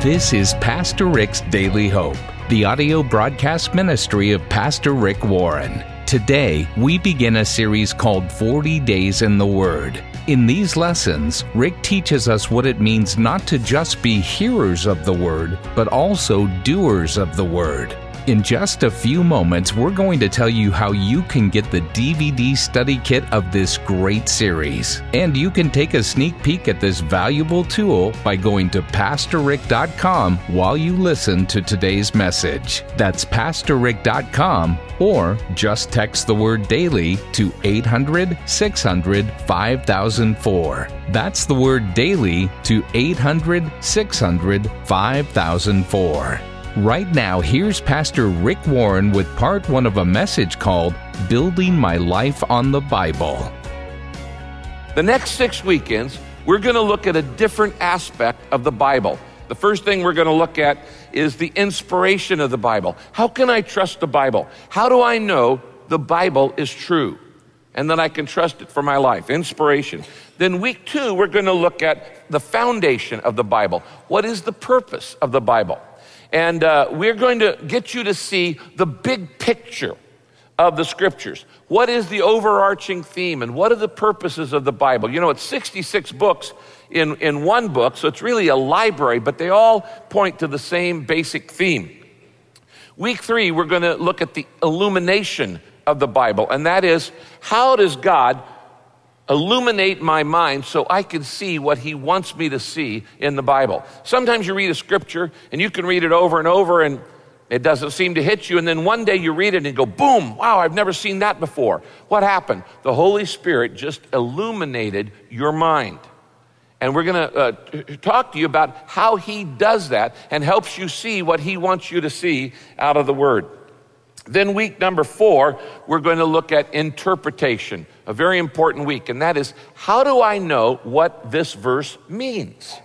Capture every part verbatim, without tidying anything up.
This is Pastor Rick's Daily Hope, the audio broadcast ministry of Pastor Rick Warren. Today, we begin a series called forty days in the Word. In these lessons, Rick teaches us what it means not to just be hearers of the Word, but also doers of the Word. In just a few moments, we're going to tell you how you can get the D V D study kit of this great series. And you can take a sneak peek at this valuable tool by going to pastor rick dot com while you listen to today's message. That's pastor rick dot com, or just text the word daily to eight hundred, six hundred, five thousand four. That's the word daily to eight hundred, six hundred, five thousand four. Right now, here's Pastor Rick Warren with part one of a message called Building My Life on the Bible. The next six weekends, we're going to look at a different aspect of the Bible. The first thing we're going to look at is the inspiration of the Bible. How can I trust the Bible? How do I know the Bible is true and that I can trust it for my life? Inspiration. Then week two, we're going to look at the foundation of the Bible. What is the purpose of the Bible? And uh, we're going to get you to see the big picture of the scriptures. What is the overarching theme and what are the purposes of the Bible? You know, it's sixty-six books in, in one book, so it's really a library, but they all point to the same basic theme. Week three, we're going to look at the illumination of the Bible, and that is, how does God illuminate my mind so I can see what he wants me to see in the Bible? Sometimes you read a scripture and you can read it over and over and it doesn't seem to hit you, and then one day you read it and you go, boom, wow, I've never seen that before. What happened? The Holy Spirit just illuminated your mind. And we're going to uh, talk to you about how he does that and helps you see what he wants you to see out of the Word. Then week number four, we're going to look at interpretation, a very important week, and that is, how do I know what this verse means?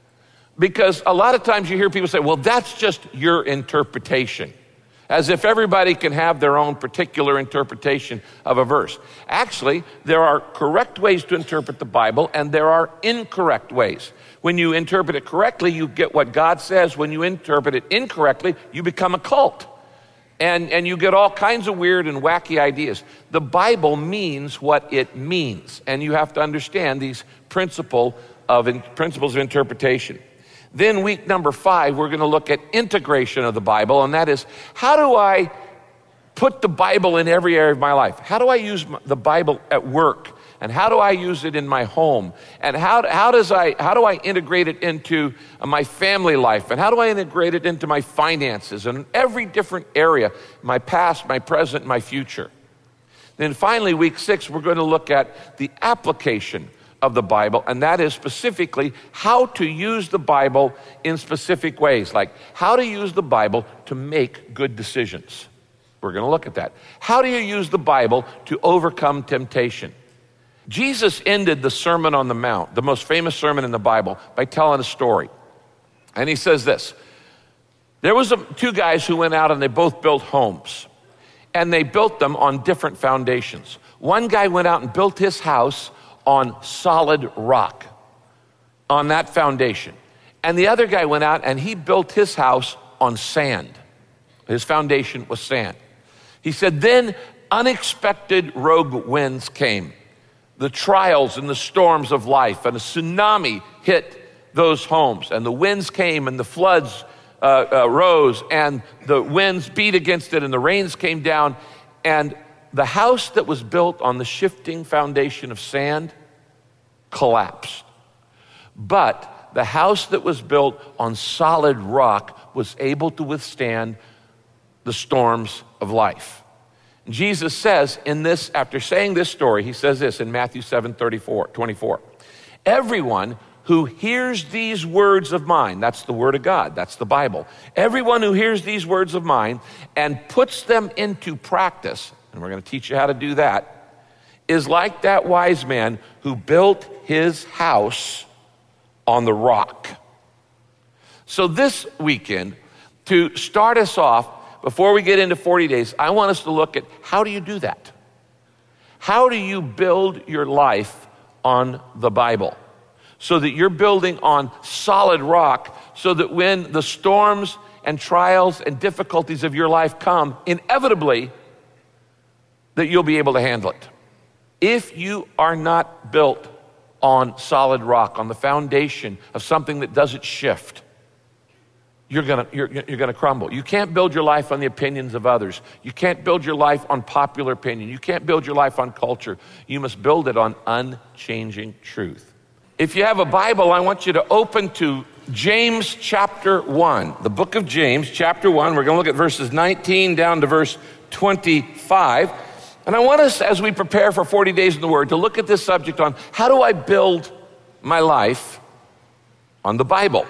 Because a lot of times you hear people say, well, that's just your interpretation, as if everybody can have their own particular interpretation of a verse. Actually, there are correct ways to interpret the Bible, and there are incorrect ways. When you interpret it correctly, you get what God says. When you interpret it incorrectly, you become a cult. And, and you get all kinds of weird and wacky ideas. The Bible means what it means, and you have to understand these principle of in, principles of interpretation. Then week number five, we're going to look at integration of the Bible, and that is, how do I put the Bible in every area of my life? How do I use the Bible at work? And how do I use it in my home? And how, how, does I, how do I integrate it into my family life? And how do I integrate it into my finances and every different area, my past, my present, my future? Then finally, week six, we're going to look at the application of the Bible, and that is specifically how to use the Bible in specific ways, like how to use the Bible to make good decisions. We're going to look at that. How do you use the Bible to overcome temptation? Jesus ended the Sermon on the Mount, the most famous sermon in the Bible, by telling a story. And he says this: there was a, two guys who went out and they both built homes. And they built them on different foundations. One guy went out and built his house on solid rock, on that foundation. And the other guy went out and he built his house on sand. His foundation was sand. He said, then unexpected rogue winds came. The trials and the storms of life, and a tsunami hit those homes, and the winds came and the floods uh, uh, rose, and the winds beat against it and the rains came down, and the house that was built on the shifting foundation of sand collapsed. But the house that was built on solid rock was able to withstand the storms of life. Jesus says in this, after saying this story, he says this in Matthew seven, thirty-four, twenty-four. Everyone who hears these words of mine, that's the word of God, that's the Bible. Everyone who hears these words of mine and puts them into practice, and we're going to teach you how to do that, is like that wise man who built his house on the rock. So this weekend, to start us off, before we get into forty days, I want us to look at, how do you do that? How do you build your life on the Bible? so that you're building on solid rock, so that when the storms and trials and difficulties of your life come, inevitably, that you'll be able to handle it. If you are not built on solid rock, on the foundation of something that doesn't shift, you're gonna, you're, you're gonna crumble. You can't build your life on the opinions of others. You can't build your life on popular opinion. You can't build your life on culture. You must build it on unchanging truth. If you have a Bible, I want you to open to James chapter one, the book of James chapter one. We're gonna look at verses nineteen down to verse twenty-five. And I want us, as we prepare for forty days in the Word, to look at this subject on how do I build my life on the Bible?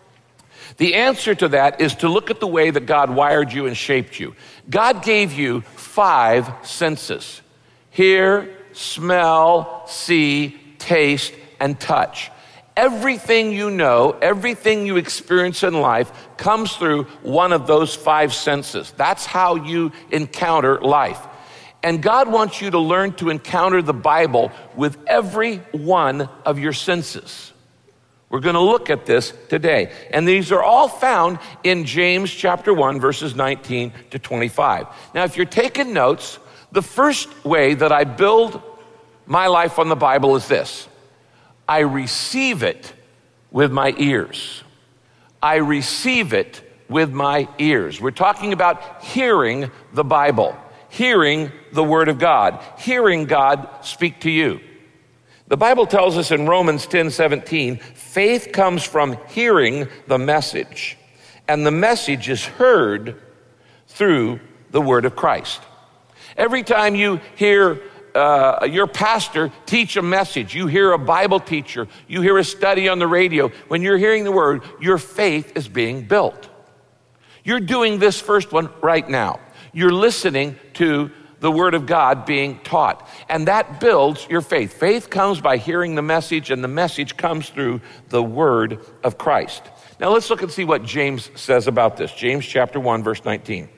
The answer to that is to look at the way that God wired you and shaped you. God gave you five senses: hear, smell, see, taste, and touch. Everything you know, everything you experience in life comes through one of those five senses. That's how you encounter life. And God wants you to learn to encounter the Bible with every one of your senses. We're going to look at this today. And these are all found in James chapter one, verses nineteen to twenty-five. Now, if you're taking notes, the first way that I build my life on the Bible is this: I receive it with my ears. I receive it with my ears. We're talking about hearing the Bible, hearing the Word of God, hearing God speak to you. The Bible tells us in Romans ten seventeen, faith comes from hearing the message, and the message is heard through the Word of Christ. Every time you hear uh, your pastor teach a message, you hear a Bible teacher, you hear a study on the radio, when you're hearing the Word, your faith is being built. You're doing this first one right now. You're listening to the Word of God being taught, and that builds your faith. Faith comes by hearing the message, and the message comes through the Word of Christ. Now let's look and see what James says about this. James chapter one, verse nineteen.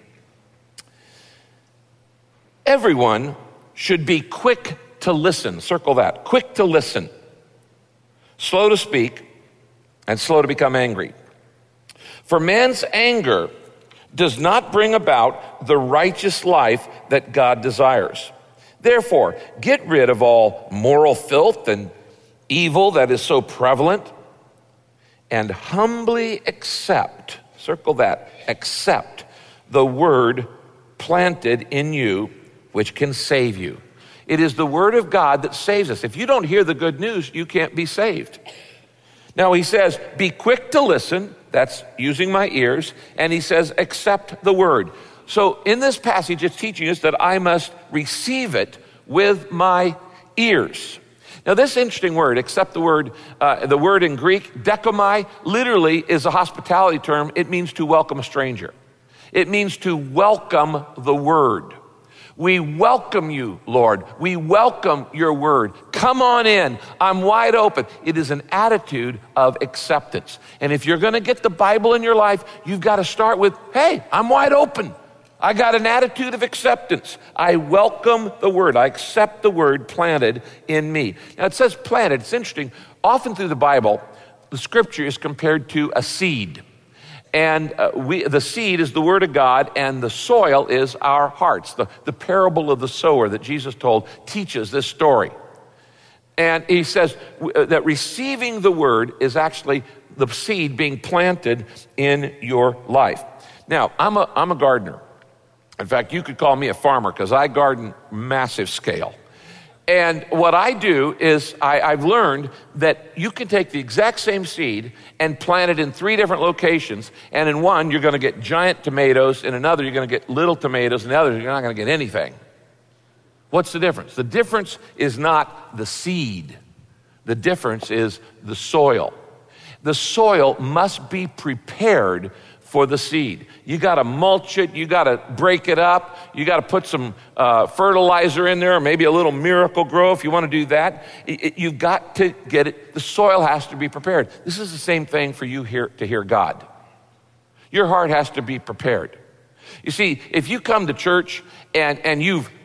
Everyone should be quick to listen. Circle that. Quick to listen. Slow to speak, and slow to become angry. For man's anger does not bring about the righteous life that God desires. Therefore, get rid of all moral filth and evil that is so prevalent, and humbly accept, circle that, accept the word planted in you, which can save you. It is the word of God that saves us. If you don't hear the good news, you can't be saved. Now he says, be quick to listen. That's using my ears. And he says, accept the word. So in this passage, it's teaching us that I must receive it with my ears. Now this interesting word, accept the word, uh, the word in Greek, dekomai, literally is a hospitality term. It means to welcome a stranger. It means to welcome the word. We welcome you, Lord. We welcome your word. Come on in. I'm wide open. It is an attitude of acceptance. And if you're going to get the Bible in your life, you've got to start with, hey, I'm wide open. I got an attitude of acceptance. I welcome the word. I accept the word planted in me. Now it says planted. It's interesting. Often through the Bible, the scripture is compared to a seed. And uh, we, the seed is the word of God, and the soil is our hearts. The, the parable of the sower that Jesus told teaches this story. And he says uh, that receiving the word is actually the seed being planted in your life. Now, I'm a, I'm a gardener. In fact, you could call me a farmer because I garden massive scale. And what I do is I, I've learned that you can take the exact same seed and plant it in three different locations. And in one, you're going to get giant tomatoes. In another, you're going to get little tomatoes. In the other, you're not going to get anything. What's the difference? The difference is not the seed. The difference is the soil. The soil must be prepared for the seed. You got to mulch it. You got to break it up. You got to put some uh, fertilizer in there, or maybe a little Miracle-Gro if you want to do that. It, it, you've got to get it. The soil has to be prepared. This is the same thing for you here to hear God. Your heart has to be prepared. You see, if you come to church and, and you've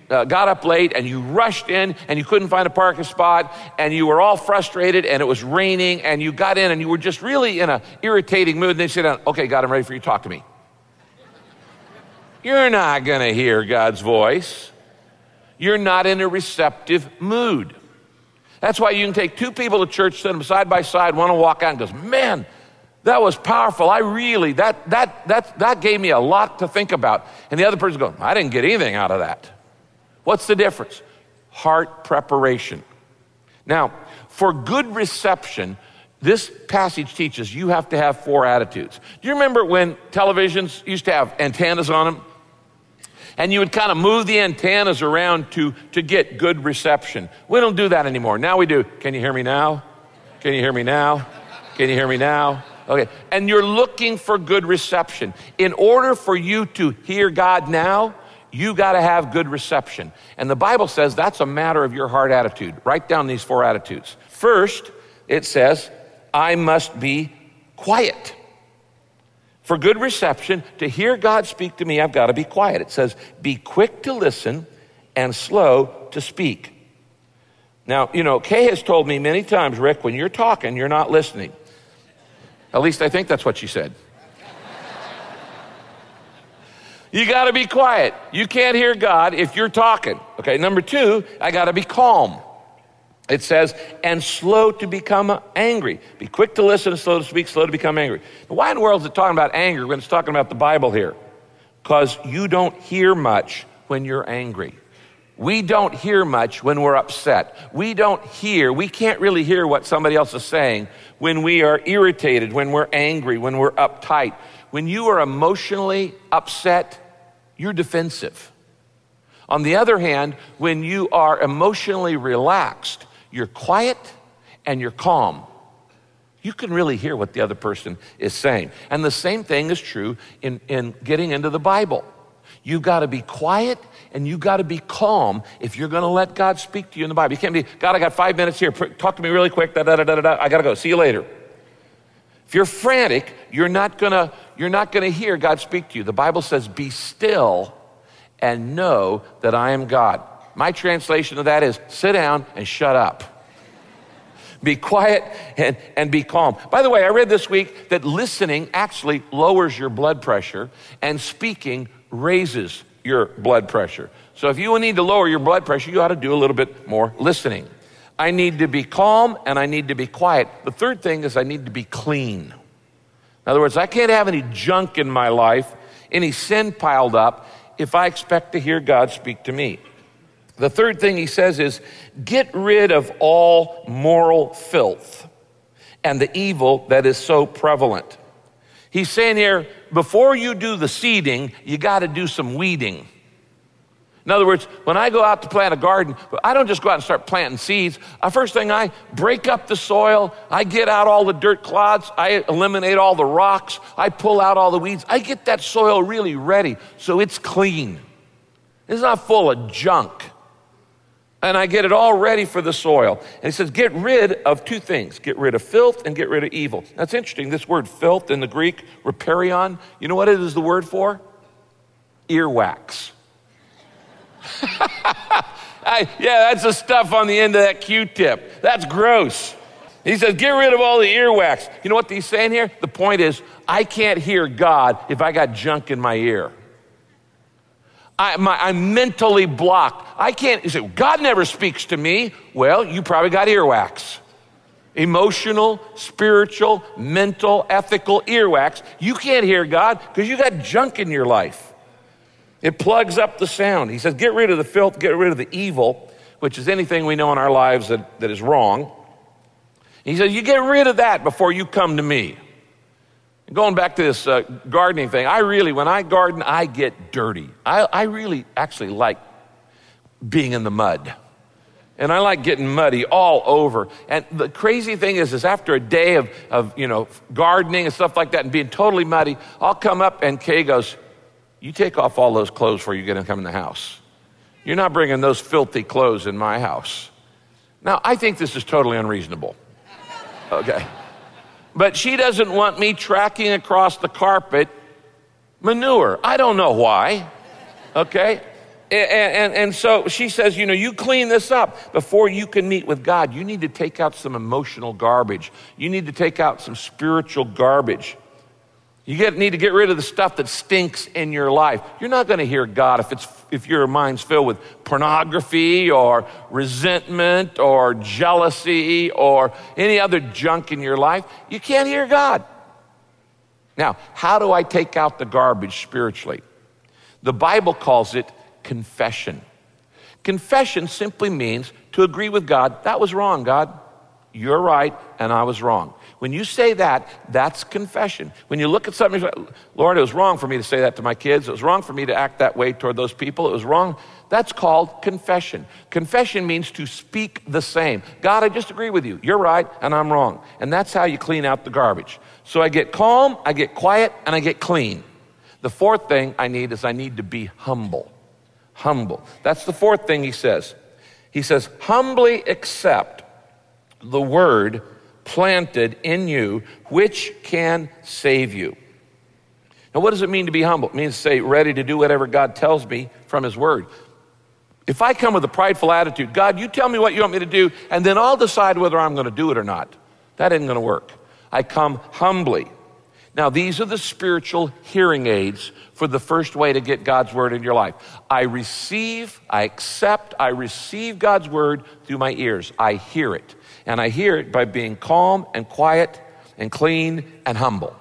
uh, got up late and you rushed in and you couldn't find a parking spot and you were all frustrated and it was raining and you got in and you were just really in an irritating mood, and they said, okay, God, I'm ready for you to talk to me. You're not going to hear God's voice. You're not in a receptive mood. That's why you can take two people to church, set them side by side, one will walk out and goes, man, that was powerful. I really, that that that that gave me a lot to think about. And the other person goes, I didn't get anything out of that. What's the difference? Heart preparation. Now, for good reception, this passage teaches you have to have four attitudes. Do you remember when televisions used to have antennas on them? And you would kind of move the antennas around to, to get good reception. We don't do that anymore. Now we do. Can you hear me now? Can you hear me now? Can you hear me now? Okay. And you're looking for good reception. In order for you to hear God now, you got to have good reception. And the Bible says that's a matter of your heart attitude. Write down these four attitudes. First, it says, I must be quiet. For good reception, to hear God speak to me, I've got to be quiet. It says, be quick to listen and slow to speak. Now, you know, Kay has told me many times, Rick, when you're talking, you're not listening. At least I think that's what she said. You got to be quiet. You can't hear God if you're talking. Okay, number two, I got to be calm. It says, and slow to become angry. Be quick to listen and slow to speak, slow to become angry. Why in the world is it talking about anger when it's talking about the Bible here? Because you don't hear much when you're angry. We don't hear much when we're upset. We don't hear, we can't really hear what somebody else is saying when we are irritated, when we're angry, when we're uptight. When you are emotionally upset, you're defensive. On the other hand, when you are emotionally relaxed, you're quiet and you're calm. You can really hear what the other person is saying. And the same thing is true in, in getting into the Bible. You got to be quiet and you got to be calm if you're going to let God speak to you in the Bible. You can't be, God, I got five minutes here. Talk to me really quick. Da, da, da, da, da. I got to go. See you later. If you're frantic, you're not going to you're not going to hear God speak to you. The Bible says, be still and know that I am God. My translation of that is, sit down and shut up. Be quiet and, and be calm. By the way, I read this week that listening actually lowers your blood pressure and speaking raises your blood pressure. So if you need to lower your blood pressure, you ought to do a little bit more listening. I need to be calm and I need to be quiet. The third thing is I need to be clean. In other words, I can't have any junk in my life, any sin piled up, if I expect to hear God speak to me. The third thing he says is, get rid of all moral filth and the evil that is so prevalent. He's saying here, before you do the seeding, you got to do some weeding. In other words, when I go out to plant a garden, I don't just go out and start planting seeds. The first thing, I break up the soil. I get out all the dirt clods. I eliminate all the rocks. I pull out all the weeds. I get that soil really ready so it's clean. It's not full of junk. And I get it all ready for the soil. And he says, get rid of two things. Get rid of filth and get rid of evil. That's interesting. This word filth in the Greek, riparion, you know what it is the word for? Earwax. I, yeah, that's the stuff on the end of that Q-tip. That's gross. He says, get rid of all the earwax. You know what he's saying here? The point is, I can't hear God if I got junk in my ear. I, my, I'm mentally blocked. I can't, you say, God never speaks to me. Well, you probably got earwax. Emotional, spiritual, mental, ethical earwax. You can't hear God because you got junk in your life. It plugs up the sound. He says, get rid of the filth, get rid of the evil, which is anything we know in our lives that, that is wrong. He says, you get rid of that before you come to me. Going back to this uh, gardening thing, I really, when I garden, I get dirty. I, I really actually like being in the mud. And I like getting muddy all over. And the crazy thing is, is after a day of, of, you know, gardening and stuff like that and being totally muddy, I'll come up and Kay goes, you take off all those clothes before you get to come in the house. You're not bringing those filthy clothes in my house. Now, I think this is totally unreasonable. Okay. But she doesn't want me tracking across the carpet manure. I don't know why. Okay. And, and, and so she says, you know, you clean this up before you can meet with God. You need to take out some emotional garbage. You need to take out some spiritual garbage. You get, need to get rid of the stuff that stinks in your life. You're not going to hear God if it's if your mind's filled with pornography or resentment or jealousy or any other junk in your life. You can't hear God. Now, how do I take out the garbage spiritually? The Bible calls it confession. Confession simply means to agree with God. That was wrong, God. You're right, and I was wrong. When you say that, that's confession. When you look at something, Lord, it was wrong for me to say that to my kids. It was wrong for me to act that way toward those people. It was wrong. That's called confession. Confession means to speak the same. God, I just agree with you. You're right, and I'm wrong. And that's how you clean out the garbage. So I get calm, I get quiet, and I get clean. The fourth thing I need is I need to be humble. Humble. That's the fourth thing he says. He says, humbly accept the word planted in you, which can save you. Now, what does it mean to be humble? It means to say, ready to do whatever God tells me from his word. If I come with a prideful attitude, God, you tell me what you want me to do, and then I'll decide whether I'm going to do it or not. That isn't going to work. I come humbly. Now, these are the spiritual hearing aids for the first way to get God's word in your life. I receive, I accept, I receive God's word through my ears. I hear it. And I hear it by being calm and quiet and clean and humble.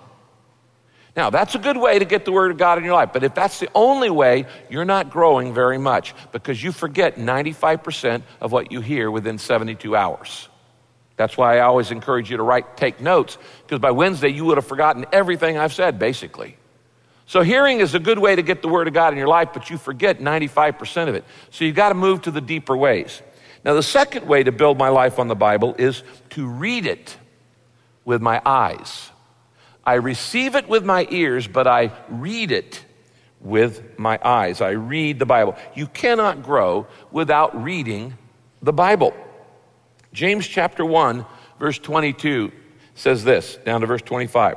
Now, that's a good way to get the word of God in your life. But if that's the only way, you're not growing very much because you forget ninety-five percent of what you hear within seventy-two hours. That's why I always encourage you to write, take notes, because by Wednesday you would have forgotten everything I've said, basically. So hearing is a good way to get the word of God in your life, but you forget ninety-five percent of it. So you've got to move to the deeper ways. Now, the second way to build my life on the Bible is to read it with my eyes. I receive it with my ears, but I read it with my eyes. I read the Bible. You cannot grow without reading the Bible. James chapter one, verse twenty-two says this, down to verse twenty-five.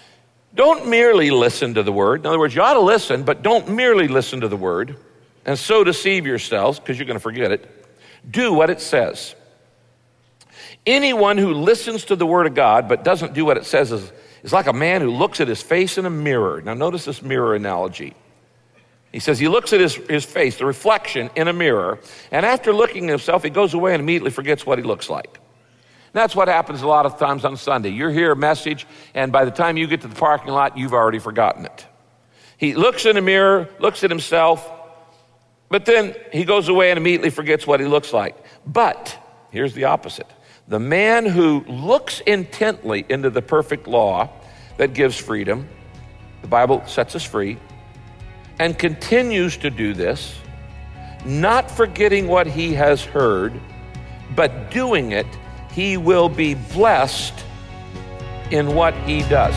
Don't merely listen to the word. In other words, you ought to listen, but don't merely listen to the word and so deceive yourselves, because you're going to forget it. Do what it says. Anyone who listens to the word of God but doesn't do what it says is, is like a man who looks at his face in a mirror. Now notice this mirror analogy. He says he looks at his, his face, the reflection in a mirror, and after looking at himself, he goes away and immediately forgets what he looks like. And that's what happens a lot of times on Sunday. You hear a message, and by the time you get to the parking lot, you've already forgotten it. He looks in a mirror, looks at himself, but then he goes away and immediately forgets what he looks like. But here's the opposite. The man who looks intently into the perfect law that gives freedom, the Bible sets us free, and continues to do this, not forgetting what he has heard, but doing it, he will be blessed in what he does.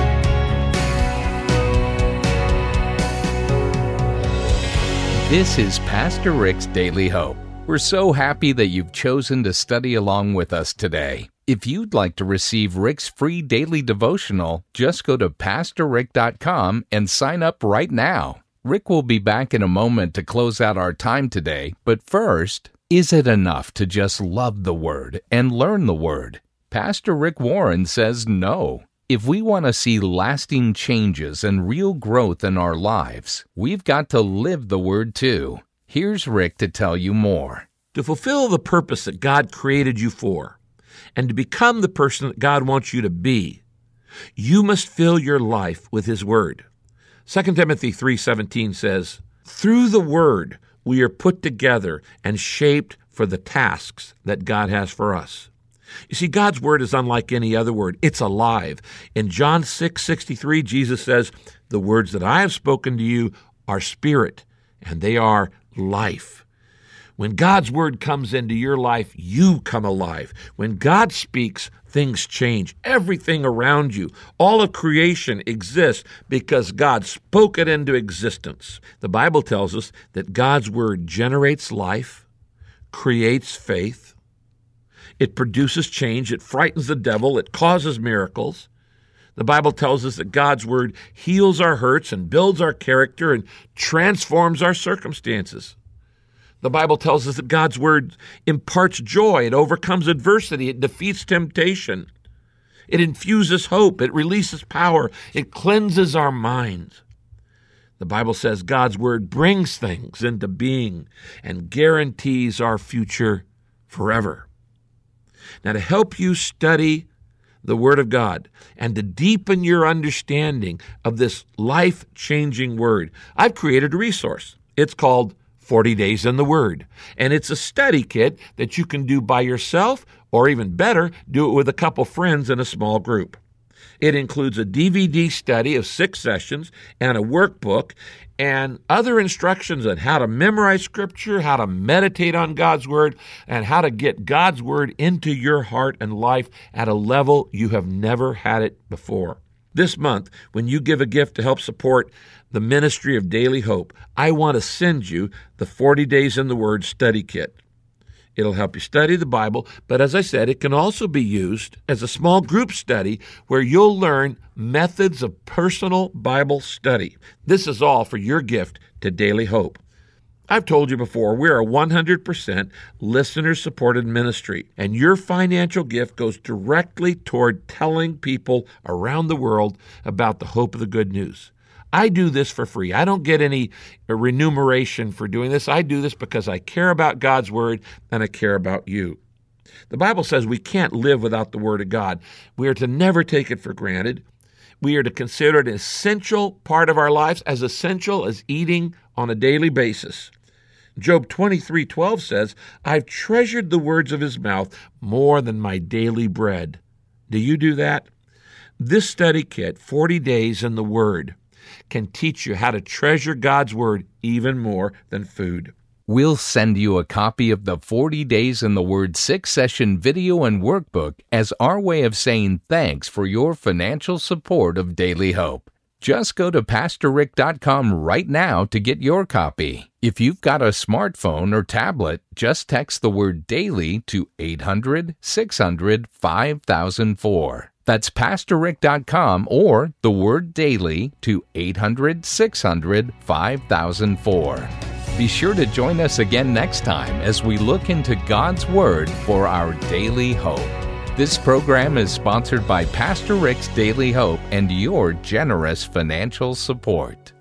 This is Pastor Rick's Daily Hope. We're so happy that you've chosen to study along with us today. If you'd like to receive Rick's free daily devotional, just go to pastor rick dot com and sign up right now. Rick will be back in a moment to close out our time today, but first, is it enough to just love the Word and learn the Word? Pastor Rick Warren says no. If we want to see lasting changes and real growth in our lives, we've got to live the Word too. Here's Rick to tell you more. To fulfill the purpose that God created you for, and to become the person that God wants you to be, you must fill your life with His Word. Second Timothy three seventeen says, through the Word we are put together and shaped for the tasks that God has for us. You see, God's Word is unlike any other word. It's alive. In John six sixty-three, Jesus says, the words that I have spoken to you are spirit, and they are life. When God's Word comes into your life, you come alive. When God speaks, things change. Everything around you, all of creation exists because God spoke it into existence. The Bible tells us that God's Word generates life, creates faith, it produces change, it frightens the devil, it causes miracles. The Bible tells us that God's Word heals our hurts and builds our character and transforms our circumstances. The Bible tells us that God's Word imparts joy. It overcomes adversity. It defeats temptation. It infuses hope. It releases power. It cleanses our minds. The Bible says God's Word brings things into being and guarantees our future forever. Now, to help you study the Word of God and to deepen your understanding of this life-changing Word, I've created a resource. It's called forty days in the Word, and it's a study kit that you can do by yourself, or even better, do it with a couple friends in a small group. It includes a D V D study of six sessions and a workbook and other instructions on how to memorize Scripture, how to meditate on God's Word, and how to get God's Word into your heart and life at a level you have never had it before. This month, when you give a gift to help support the ministry of Daily Hope, I want to send you the forty Days in the Word study kit. It'll help you study the Bible, but as I said, it can also be used as a small group study where you'll learn methods of personal Bible study. This is all for your gift to Daily Hope. I've told you before, we're a one hundred percent listener-supported ministry, and your financial gift goes directly toward telling people around the world about the hope of the good news. I do this for free. I don't get any remuneration for doing this. I do this because I care about God's Word and I care about you. The Bible says we can't live without the Word of God. We are to never take it for granted. We are to consider it an essential part of our lives, as essential as eating on a daily basis. Job twenty-three twelve says, I've treasured the words of his mouth more than my daily bread. Do you do that? This study kit, forty Days in the Word, can teach you how to treasure God's Word even more than food. We'll send you a copy of the forty Days in the Word six-session video and workbook as our way of saying thanks for your financial support of Daily Hope. Just go to pastor rick dot com right now to get your copy. If you've got a smartphone or tablet, just text the word DAILY to eight hundred, six hundred, five thousand four. That's pastor rick dot com or the word DAILY to eight hundred, six hundred, five thousand four. Be sure to join us again next time as we look into God's Word for our daily hope. This program is sponsored by Pastor Rick's Daily Hope and your generous financial support.